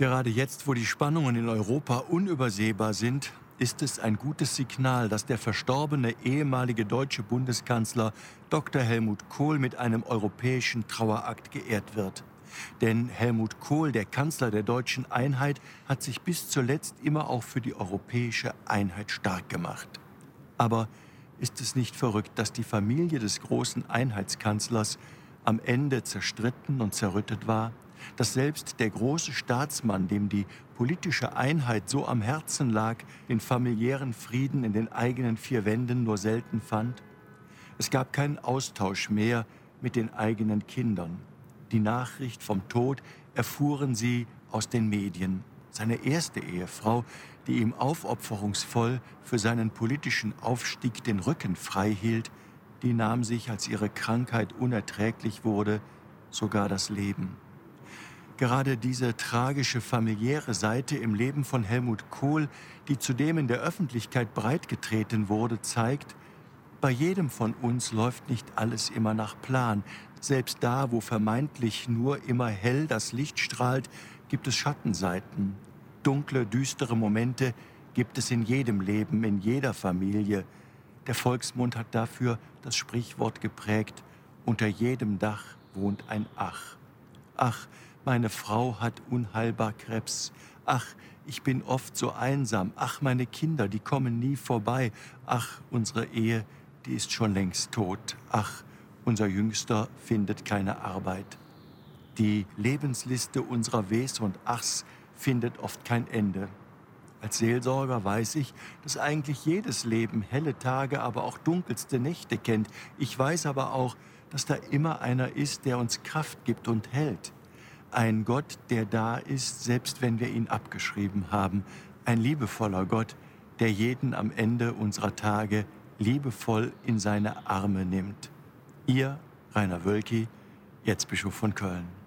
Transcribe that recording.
Gerade jetzt, wo die Spannungen in Europa unübersehbar sind, ist es ein gutes Signal, dass der verstorbene ehemalige deutsche Bundeskanzler Dr. Helmut Kohl mit einem europäischen Trauerakt geehrt wird. Denn Helmut Kohl, der Kanzler der deutschen Einheit, hat sich bis zuletzt immer auch für die europäische Einheit stark gemacht. Aber ist es nicht verrückt, dass die Familie des großen Einheitskanzlers am Ende zerstritten und zerrüttet war? Dass selbst der große Staatsmann, dem die politische Einheit so am Herzen lag, den familiären Frieden in den eigenen vier Wänden nur selten fand? Es gab keinen Austausch mehr mit den eigenen Kindern. Die Nachricht vom Tod erfuhren sie aus den Medien. Seine erste Ehefrau, die ihm aufopferungsvoll für seinen politischen Aufstieg den Rücken frei hielt, die nahm sich, als ihre Krankheit unerträglich wurde, sogar das Leben. Gerade diese tragische familiäre Seite im Leben von Helmut Kohl, die zudem in der Öffentlichkeit breitgetreten wurde, zeigt, bei jedem von uns läuft nicht alles immer nach Plan. Selbst da, wo vermeintlich nur immer hell das Licht strahlt, gibt es Schattenseiten. Dunkle, düstere Momente gibt es in jedem Leben, in jeder Familie. Der Volksmund hat dafür das Sprichwort geprägt: Unter jedem Dach wohnt ein Ach. Ach, meine Frau hat unheilbar Krebs. Ach, ich bin oft so einsam. Ach, meine Kinder, die kommen nie vorbei. Ach, unsere Ehe, die ist schon längst tot. Ach, unser Jüngster findet keine Arbeit. Die Lebensliste unserer Wehs und Achs findet oft kein Ende. Als Seelsorger weiß ich, dass eigentlich jedes Leben helle Tage, aber auch dunkelste Nächte kennt. Ich weiß aber auch, dass da immer einer ist, der uns Kraft gibt und hält. Ein Gott, der da ist, selbst wenn wir ihn abgeschrieben haben. Ein liebevoller Gott, der jeden am Ende unserer Tage liebevoll in seine Arme nimmt. Ihr, Rainer Wölki, Erzbischof von Köln.